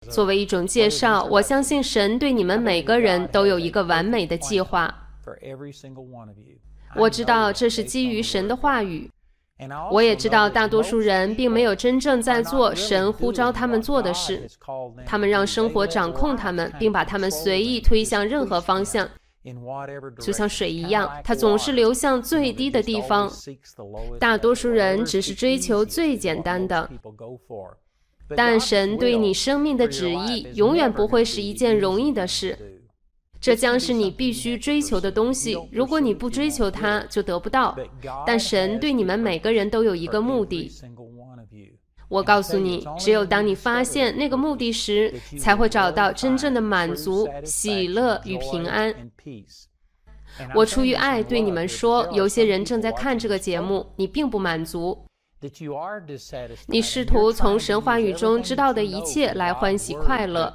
作为一种介绍，我相信神对你们每个人都有一个完美的计划。我知道这是基于神的话语，我也知道大多数人并没有真正在做神呼召他们做的事，他们让生活掌控他们，并把他们随意推向任何方向，就像水一样，它总是流向最低的地方。大多数人只是追求最简单的，但神对你生命的旨意永远不会是一件容易的事，这将是你必须追求的东西，如果你不追求它，就得不到。但神对你们每个人都有一个目的。我告诉你，只有当你发现那个目的时，才会找到真正的满足、喜乐与平安。我出于爱对你们说，有些人正在看这个节目，你并不满足，你试图从神话语中知道的一切来欢喜快乐，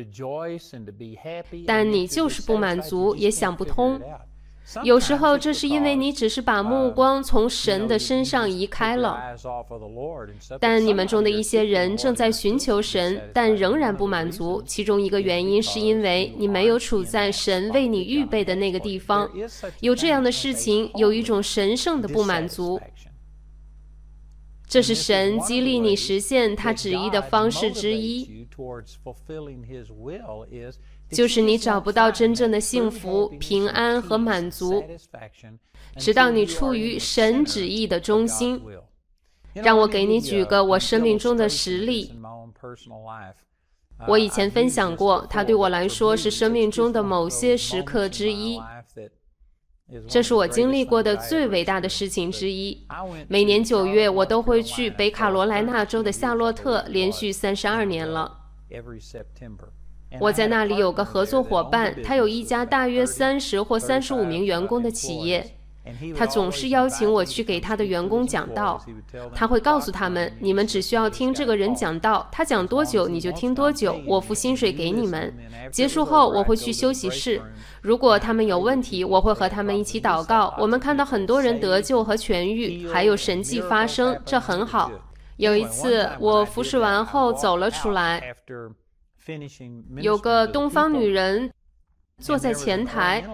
但你就是不满足，也想不通。有时候这是因为你只是把目光从神的身上移开了。但你们中的一些人正在寻求神，但仍然不满足，其中一个原因是因为你没有处在神为你预备的那个地方。有这样的事情，有一种神圣的不满足。这是神激励你实现他旨意的方式之一，就是你找不到真正的幸福、平安和满足，直到你处于神旨意的中心。让我给你举个我生命中的实例。我以前分享过，它对我来说是生命中的某些时刻之一。这是我经历过的最伟大的事情之一。每年9月，我都会去北卡罗来纳州的夏洛特，连续32年了。我在那里有个合作伙伴，他有一家大约30或35名员工的企业。他总是邀请我去给他的员工讲道，他会告诉他们，你们只需要听这个人讲道，他讲多久你就听多久，我付薪水给你们。结束后我会去休息室，如果他们有问题，我会和他们一起祷告。我们看到很多人得救和痊愈，还有神迹发生，这很好。有一次我服侍完后走了出来，有个东方女人坐在前台，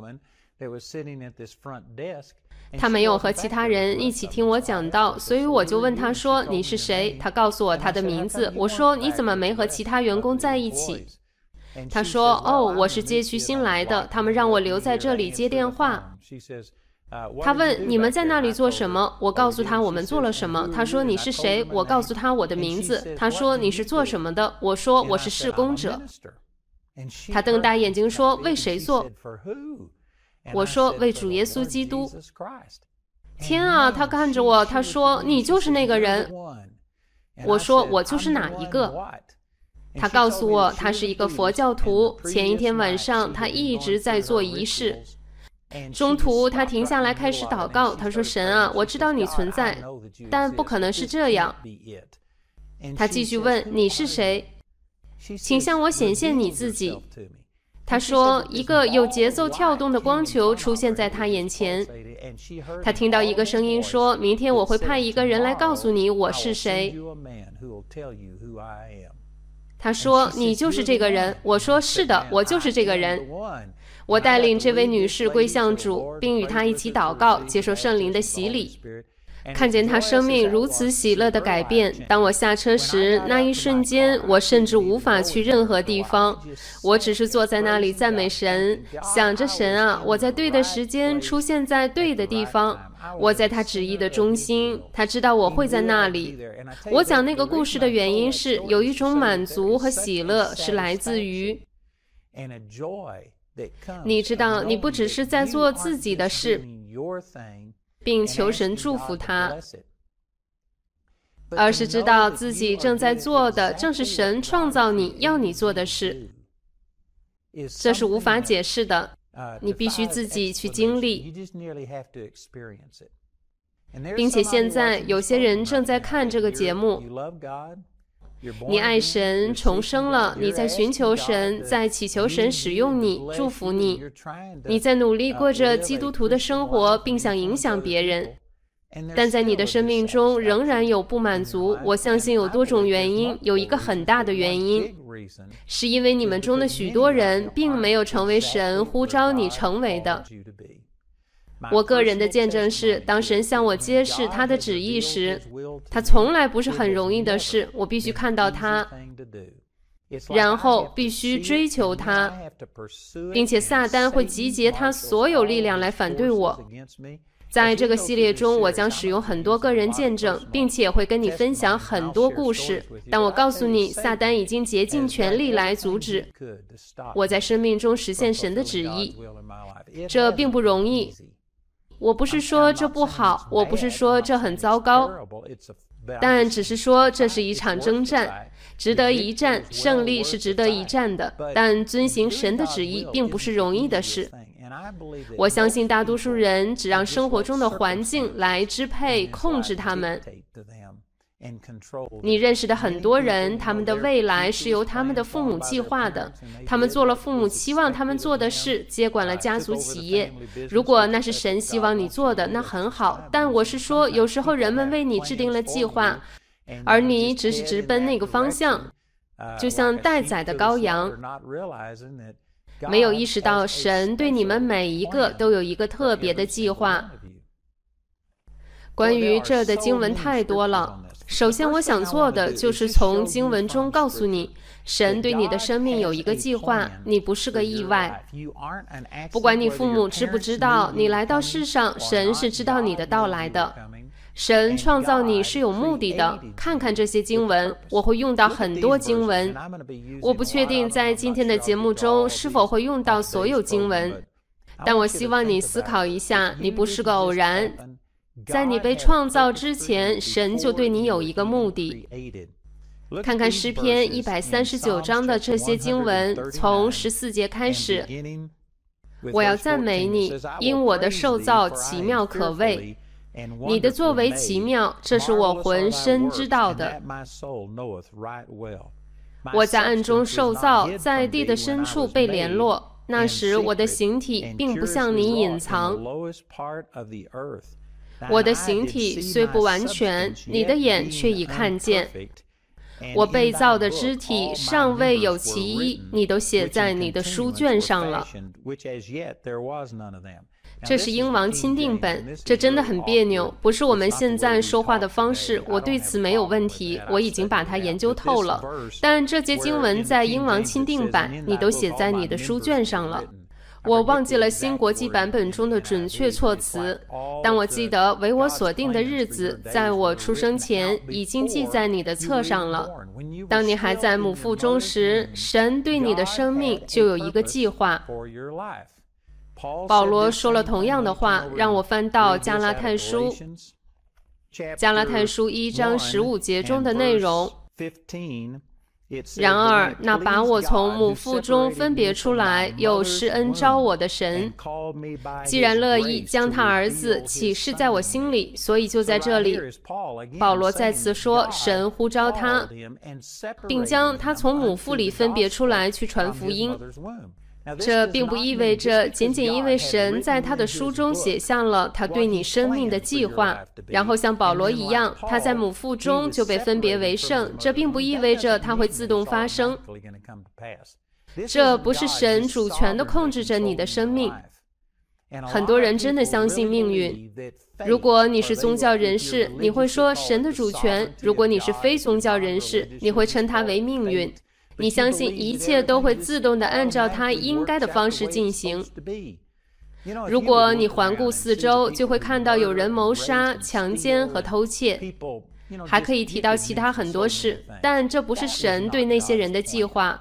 他没有和其他人一起听我讲道，所以我就问他说，你是谁？他告诉我他的名字。我说，你怎么没和其他员工在一起？他说，哦，我是街区新来的，他们让我留在这里接电话。他问，你们在那里做什么？我告诉他我们做了什么。他说，你是谁？我告诉他我的名字。他说，你是做什么的？我说，我是事工者。他瞪大眼睛说，为谁做？我说，为主耶稣基督。天啊，他看着我，他说，你就是那个人。我说，我就是哪一个？他告诉我，他是一个佛教徒，前一天晚上他一直在做仪式，中途他停下来开始祷告，他说，神啊，我知道你存在，但不可能是这样。他继续问，你是谁？请向我显现你自己。他说，一个有节奏跳动的光球出现在他眼前。他听到一个声音说，明天我会派一个人来告诉你我是谁。他说，你就是这个人。我说，是的，我就是这个人。我带领这位女士归向主，并与她一起祷告，接受圣灵的洗礼。看见她生命如此喜乐的改变，当我下车时，那一瞬间我甚至无法去任何地方，我只是坐在那里赞美神，想着神啊，我在对的时间出现在对的地方，我在他旨意的中心，他知道我会在那里。我讲那个故事的原因是，有一种满足和喜乐是来自于你知道，你不只是在做自己的事并求神祝福他，而是知道自己正在做的正是神创造你要你做的事。这是无法解释的，你必须自己去经历。并且现在有些人正在看这个节目，你爱神，重生了，你在寻求神，在祈求神使用你，祝福你，你在努力过着基督徒的生活，并想影响别人，但在你的生命中仍然有不满足。我相信有多种原因，有一个很大的原因， 是因为你们中的许多人并没有成为神呼召你成为的。我个人的见证是，当神向我揭示他的旨意时，他从来不是很容易的事，我必须看到他，然后必须追求他，并且撒旦会集结他所有力量来反对我。在这个系列中，我将使用很多个人见证，并且会跟你分享很多故事。但我告诉你，撒旦已经竭尽全力来阻止我在生命中实现神的旨意。这并不容易。我不是说这不好，我不是说这很糟糕，但只是说这是一场征战，值得一战，胜利是值得一战的。但遵行神的旨意并不是容易的事。我相信大多数人只让生活中的环境来支配、控制他们。你认识的很多人，他们的未来是由他们的父母计划的，他们做了父母期望他们做的事，接管了家族企业。如果那是神希望你做的，那很好。但我是说，有时候人们为你制定了计划，而你只是直奔那个方向，就像待宰的羔羊，没有意识到神对你们每一个都有一个特别的计划。关于这的经文太多了。首先我想做的就是从经文中告诉你，神对你的生命有一个计划，你不是个意外。不管你父母知不知道，你来到世上，神是知道你的到来的。神创造你是有目的的。看看这些经文，我会用到很多经文。我不确定在今天的节目中是否会用到所有经文，但我希望你思考一下，你不是个偶然。在你被创造之前，神就对你有一个目的。看看诗篇139章的这些经文，从14节开始，我要赞美你，因我的受造奇妙可畏，你的作为奇妙，这是我浑身知道的。我在暗中受造，在地的深处被联络，那时我的形体并不向你隐藏。我的形体虽不完全，你的眼却已看见。我被造的肢体尚未有其一，你都写在你的书卷上了。这是英王钦定本，这真的很别扭，不是我们现在说话的方式。我对此没有问题，我已经把它研究透了。但这节经文在英王钦定版，你都写在你的书卷上了。我忘记了新国际版本中的准确措辞，但我记得为我所定的日子，在我出生前已经记在你的册上了。当你还在母腹中时，神对你的生命就有一个计划。保罗说了同样的话，让我翻到加拉太书1章15节中的内容。然而，那把我从母腹中分别出来，又施恩召我的神，既然乐意将他儿子启示在我心里，所以就在这里，保罗再次说，神呼召他，并将他从母腹里分别出来去传福音。这并不意味着仅仅因为神在他的书中写下了他对你生命的计划，然后像保罗一样，他在母腹中就被分别为圣，这并不意味着它会自动发生。这不是神主权地控制着你的生命。很多人真的相信命运。如果你是宗教人士，你会说神的主权；如果你是非宗教人士，你会称它为命运。你相信一切都会自动地按照它应该的方式进行。如果你环顾四周，就会看到有人谋杀、强奸和偷窃，还可以提到其他很多事，但这不是神对那些人的计划。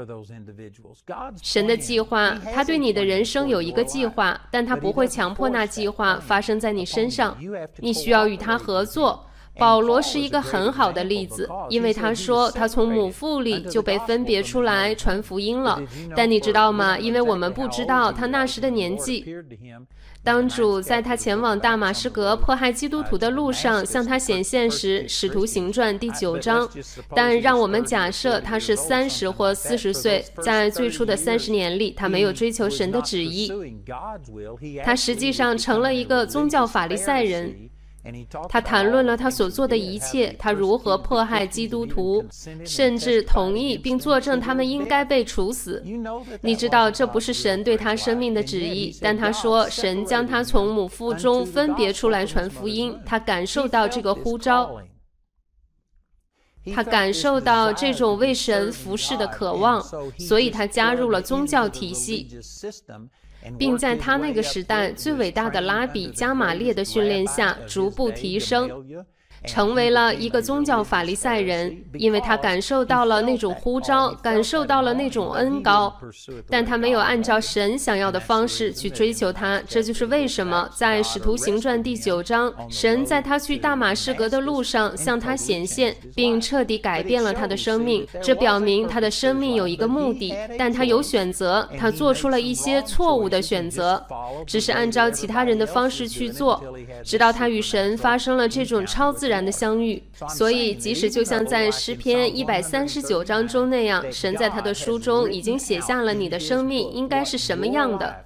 神的计划，他对你的人生有一个计划，但他不会强迫那计划发生在你身上，你需要与他合作。保罗是一个很好的例子，因为他说他从母腹里就被分别出来传福音了。但你知道吗？因为我们不知道他那时的年纪。当主在他前往大马士革迫害基督徒的路上向他显现时，《使徒行传》第9章。但让我们假设他是30或40岁，在最初的30年里，他没有追求神的旨意，他实际上成了一个宗教法利赛人。 他谈论了他所做的一切，他如何迫害基督徒，甚至同意并作证他们应该被处死。你知道这不是神对他生命的旨意，但他说神将他从母腹中分别出来传福音，他感受到这个呼召，他感受到这种为神服侍的渴望，所以他加入了宗教体系，并在他那个时代最伟大的拉比加玛列的训练下逐步提升，成为了一个宗教法利赛人，因为他感受到了那种呼召，感受到了那种恩膏，但他没有按照神想要的方式去追求他。这就是为什么在使徒行传第9章，神在他去大马士革的路上向他显现，并彻底改变了他的生命。这表明他的生命有一个目的，但他有选择，他做出了一些错误的选择，只是按照其他人的方式去做，直到他与神发生了这种超自然的相遇。所以即使就像在诗篇139章中那样，神在他的书中已经写下了你的生命应该是什么样的。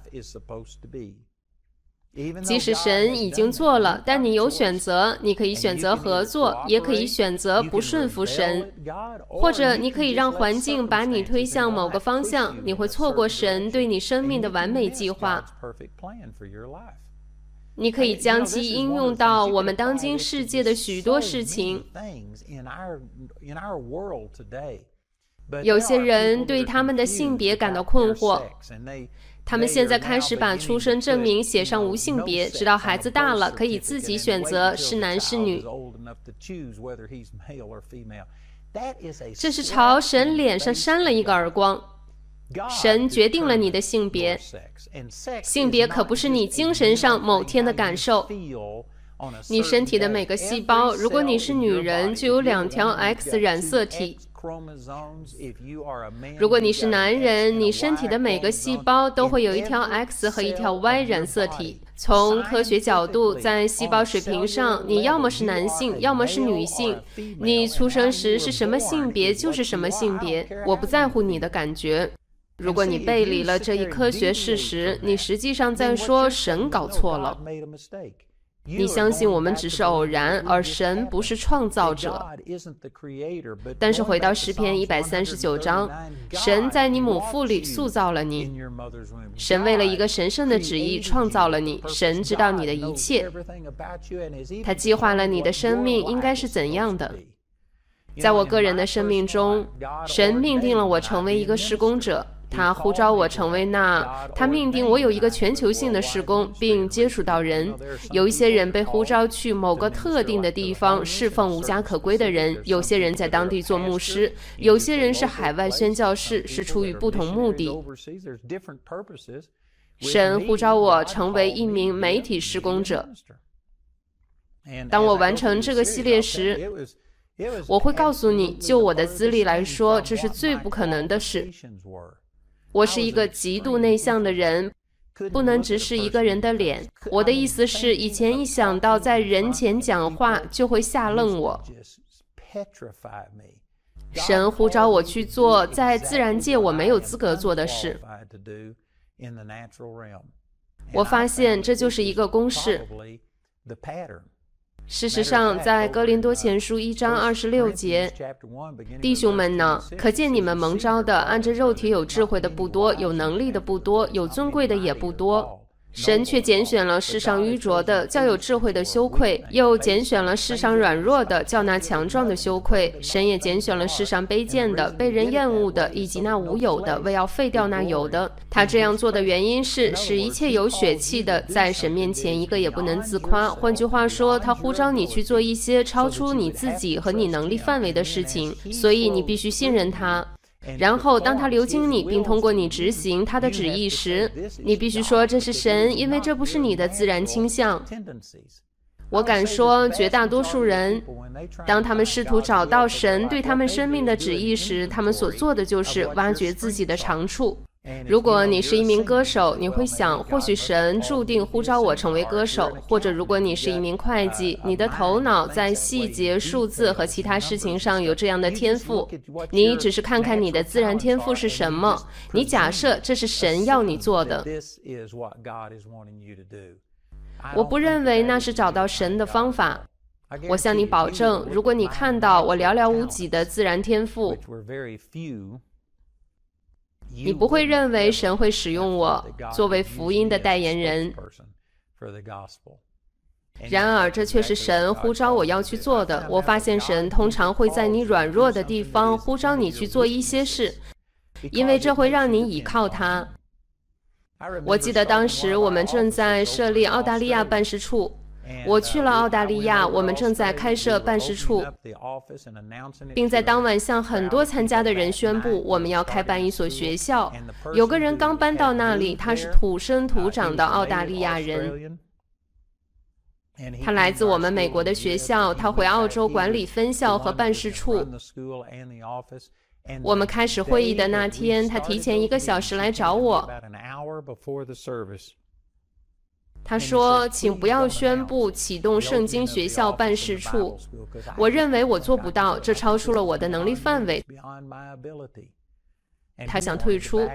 即使神已经做了，但你有选择，你可以选择合作，也可以选择不顺服神，或者你可以让环境把你推向某个方向，你会错过神对你生命的完美计划。你可以将其应用到我们当今世界的许多事情。有些人对他们的性别感到困惑，他们现在开始把出生证明写上无性别，直到孩子大了可以自己选择是男是女。这是朝神脸上扇了一个耳光。神决定了你的性别，性别可不是你精神上某天的感受。你身体的每个细胞，如果你是女人，就有2条 X 染色体；如果你是男人，你身体的每个细胞都会有1条 X 和1条 Y 染色体。从科学角度，在细胞水平上，你要么是男性，要么是女性。你出生时是什么性别就是什么性别，我不在乎你的感觉。如果你背离了这一科学事实，你实际上在说神搞错了。你相信我们只是偶然，而神不是创造者。但是回到诗篇139章，神在你母腹里塑造了你，神为了一个神圣的旨意创造了你，神知道你的一切，他计划了你的生命应该是怎样的。在我个人的生命中，神命定了我成为一个事工者，他呼召我成为他命定我有一个全球性的事工，并接触到人。有一些人被呼召去某个特定的地方侍奉无家可归的人，有些人在当地做牧师，有些人是海外宣教士，是出于不同目的。神呼召我成为一名媒体事工者。当我完成这个系列时，我会告诉你，就我的资历来说，这是最不可能的事。我是一个极度内向的人，不能直视一个人的脸。我的意思是，以前一想到在人前讲话，就会吓愣我。神呼召我去做在自然界我没有资格做的事。我发现这就是一个公式。事实上，在哥林多前书1章26节，弟兄们呢，可见你们蒙召的，按着肉体有智慧的不多，有能力的不多，有尊贵的也不多。神却拣选了世上愚拙的，叫有智慧的羞愧；又拣选了世上软弱的，叫那强壮的羞愧。神也拣选了世上卑贱的、被人厌恶的，以及那无有的，为要废掉那有的。他这样做的原因是，使一切有血气的，在神面前一个也不能自夸。换句话说，他呼召你去做一些超出你自己和你能力范围的事情，所以你必须信任他。然后当他流经你并通过你执行他的旨意时，你必须说这是神，因为这不是你的自然倾向。我敢说，绝大多数人，当他们试图找到神对他们生命的旨意时，他们所做的就是挖掘自己的长处。如果你是一名歌手，你会想，或许神注定呼召我成为歌手；或者如果你是一名会计，你的头脑在细节、数字和其他事情上有这样的天赋，你只是看看你的自然天赋是什么，你假设这是神要你做的。 我不认为那是找到神的方法。我向你保证，如果你看到我寥寥无几的自然天赋，你不会认为神会使用我作为福音的代言人。然而，这却是神呼召我要去做的。我发现神通常会在你软弱的地方呼召你去做一些事，因为这会让你倚靠他。我记得当时我们正在设立澳大利亚办事处，我去了澳大利亚，我们正在开设办事处，并在当晚向很多参加的人宣布我们要开办一所学校。有个人刚搬到那里，他是土生土长的澳大利亚人，他来自我们美国的学校，他回澳洲管理分校和办事处。我们开始会议的那天，他提前1个小时来找我。他说，请不要宣布启动圣经学校办事处，我认为我做不到，这超出了我的能力范围。他想退出。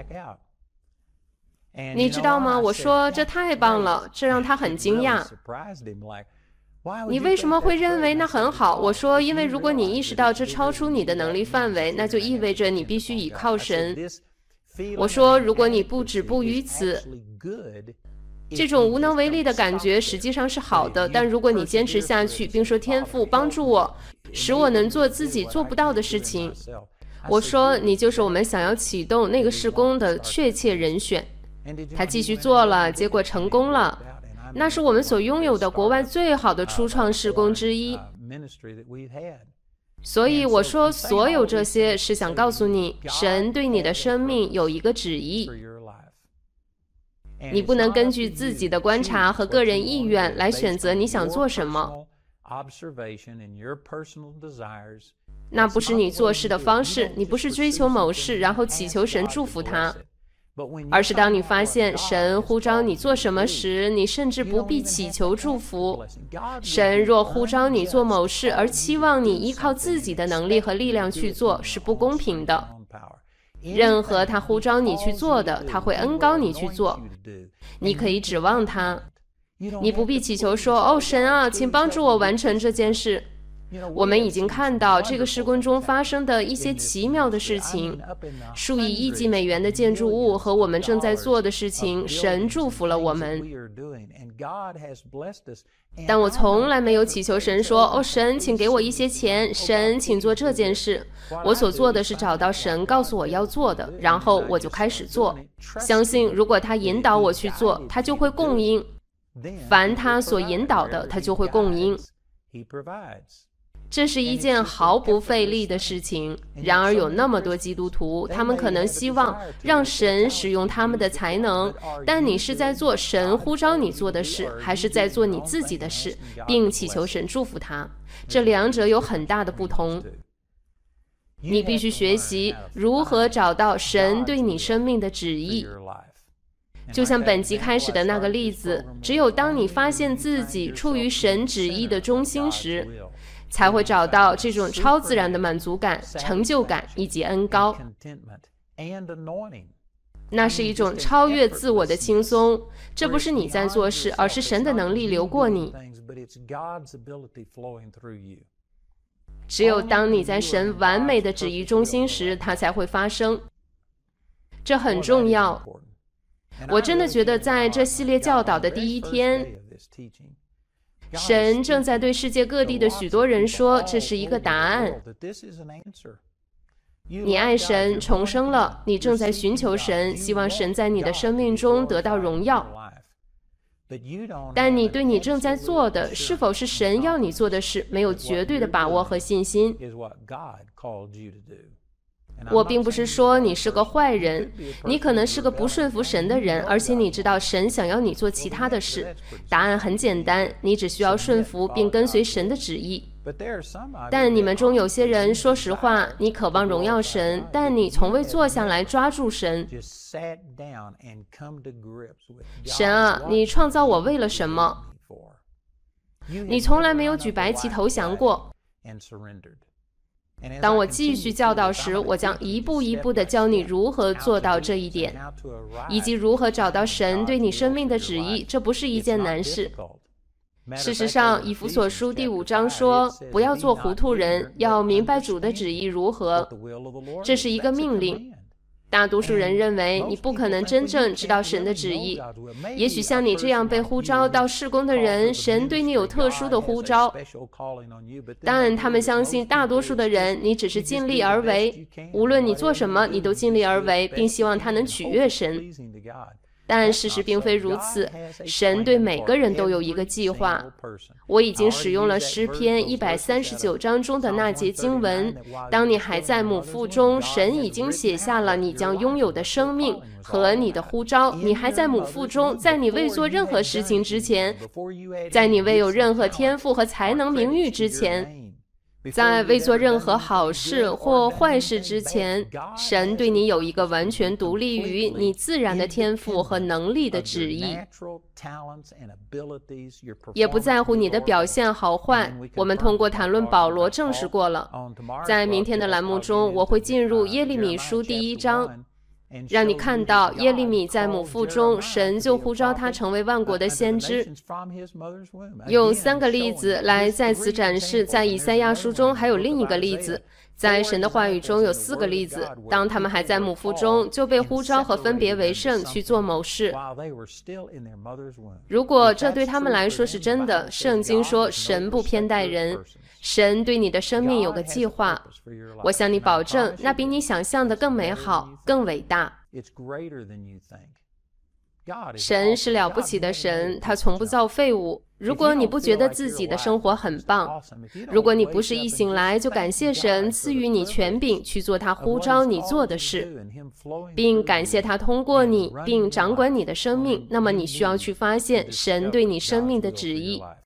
你知道吗？我说这太棒了，这让他很惊讶。你为什么会认为那很好？我说，因为如果你意识到这超出你的能力范围，那就意味着你必须倚靠神。我说，如果你不止步于此，这种无能为力的感觉实际上是好的，但如果你坚持下去，并说天父帮助我，使我能做自己做不到的事情，我说你就是我们想要启动那个事工的确切人选。他继续做了，结果成功了。那是我们所拥有的国外最好的初创事工之一。所以我说，所有这些是想告诉你，神对你的生命有一个旨意。你不能根据自己的观察和个人意愿来选择你想做什么。那不是你做事的方式，你不是追求某事，然后祈求神祝福他。而是当你发现神呼召你做什么时，你甚至不必祈求祝福。神若呼召你做某事，而期望你依靠自己的能力和力量去做，是不公平的。任何他呼召你去做的，他会恩膏你去做。你可以指望他。你不必祈求说，哦，神啊，请帮助我完成这件事。我们已经看到这个事工中发生的一些奇妙的事情，数以亿计美元的建筑物和我们正在做的事情，神祝福了我们。但我从来没有祈求神说，哦，神，请给我一些钱，神，请做这件事。我所做的是找到神告诉我要做的，然后我就开始做，相信如果他引导我去做，他就会供应。凡他所引导的，他就会供应。这是一件毫不费力的事情，然而有那么多基督徒，他们可能希望让神使用他们的才能，但你是在做神呼召你做的事，还是在做你自己的事，并祈求神祝福他？这两者有很大的不同。你必须学习如何找到神对你生命的旨意。就像本集开始的那个例子，只有当你发现自己处于神旨意的中心时，才会找到这种超自然的满足感、成就感以及恩膏。那是一种超越自我的轻松，这不是你在做事，而是神的能力流过你。只有当你在神完美的旨意中心时，它才会发生。这很重要。我真的觉得在这系列教导的第一天，神正在对世界各地的许多人说，这是一个答案。你爱神，重生了，你正在寻求神，希望神在你的生命中得到荣耀。但你对你正在做的是否是神要你做的事，没有绝对的把握和信心。我并不是说你是个坏人，你可能是个不顺服神的人，而且你知道神想要你做其他的事。答案很简单，你只需要顺服并跟随神的旨意。但你们中有些人，说实话，你渴望荣耀神，但你从未坐下来抓住神。神啊，你创造我为了什么？你从来没有举白旗投降过。 当我继续教导时，我将一步一步地教你如何做到这一点，以及如何找到神对你生命的旨意。这不是一件难事。事实上，以弗所书第5章说，不要做糊涂人，要明白主的旨意如何。这是一个命令。大多数人认为你不可能真正知道神的旨意。也许像你这样被呼召到事工的人，神对你有特殊的呼召，但他们相信大多数的人，你只是尽力而为，无论你做什么，你都尽力而为，并希望他能取悦神。但事实并非如此，神对每个人都有一个计划。我已经使用了诗篇139章中的那节经文，当你还在母腹中，神已经写下了你将拥有的生命和你的呼召。你还在母腹中，在你未做任何事情之前，在你未有任何天赋和才能名誉之前，在未做任何好事或坏事之前，神对你有一个完全独立于你自然的天赋和能力的旨意，也不在乎你的表现好坏。我们通过谈论保罗证实过了。在明天的栏目中，我会进入耶利米书第1章，让你看到耶利米在母腹中，神就呼召他成为万国的先知。用3个例子来再次展示，在以赛亚书中还有另一个例子，在神的话语中有4个例子，当他们还在母腹中就被呼召和分别为圣去做某事。如果这对他们来说是真的，圣经说神不偏待人，神对你的生命有个计划，我向你保证，那比你想象的更美好，更伟大。神是了不起的神，他从不造废物。如果你不觉得自己的生活很棒，如果你不是一醒来就感谢神赐予你权柄去做他呼召你做的事，并感谢他通过你并掌管你的生命，那么你需要去发现神对你生命的旨意。